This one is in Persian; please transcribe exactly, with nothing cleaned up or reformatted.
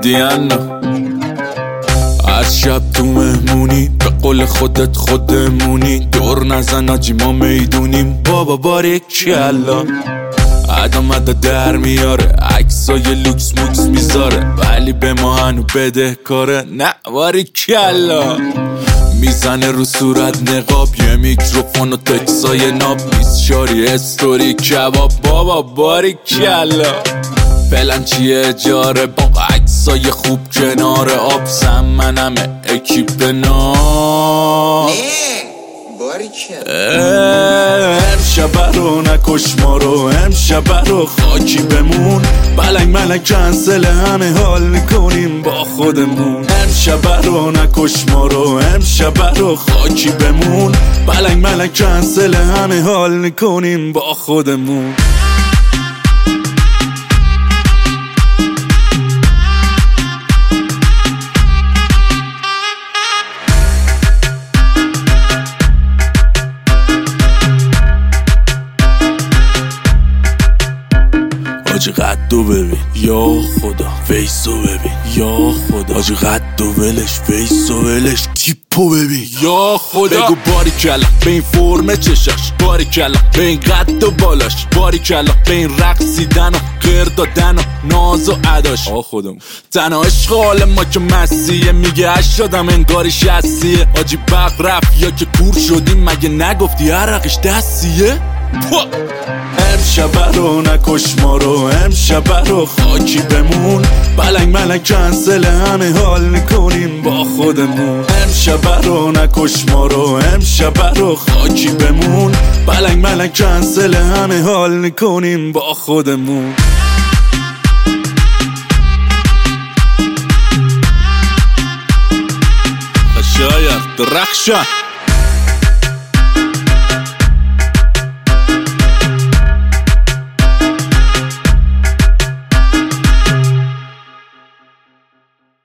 دیانا از شب تو مهمونی به قول خودت خودمونی دور نزن آجی ما میدونیم بابا باریکلا عدم عدد در میاره عکسای لوکس موکس میذاره ولی به ما هنو بده کاره نه باریکلا میزنه رو صورت نقاب یه میکروفون و تکسای ناب بیس شاری استوری کباب بابا باریکلا فعلا چیه اجاره با عکسای خوب کنار آب سم منمه اکیپ نام امشب رو نکش ما رو امشب رو خاکی بمون بلنگ ملنگ کنسل همه حال میکنیم با خودمون امشب رو نکش ما رو امشب رو خاکی بمون بلنگ ملنگ کنسل همه حال میکنیم با خودمون آجی قدو ببین یا خدا فیسو ببین یا خدا آجی قدو ولش فیسو ولش تیپو ببین یا خدا بگو باری کلا به این فرمه چشاش باری کلا به این قد و بالاش باری کلا به این رقصیدن و غیر دادن و ناز و عداش آه خودم تنها عشق حال ما که مسیحه میگه اش شدم انگاری شستیه آجی بق رفت یا که کور شدیم مگه نگفتی عرقش دستیه امشب رو نکش ما رو امشب رو خاکی بمون بلنگ ملنگ کنسل همه حال میکنیم با خودمون امشب رو نکش ما رو امشب رو خاکی بمون بلنگ ملنگ کنسل همه حال میکنیم با خودمون شاید درخشان